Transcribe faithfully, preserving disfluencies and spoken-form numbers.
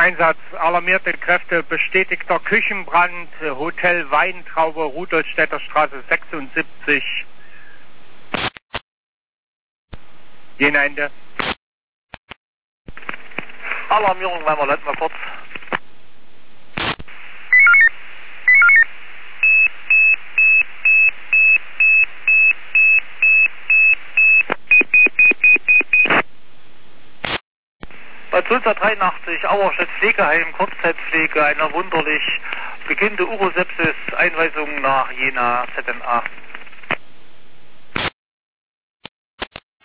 Einsatz, alarmierte Kräfte, bestätigter Küchenbrand, Hotel Weintraube, Rudolstädter Straße sechsundsiebzig. Jena Ende. Alarmierung, Weimar Land mal kurz. Bei Sulzer dreiundachtzig, Auerstedt Pflegeheim, Kurzzeitpflege, einer wunderlich beginnende Urosepsis, Einweisung nach Jena Z N A.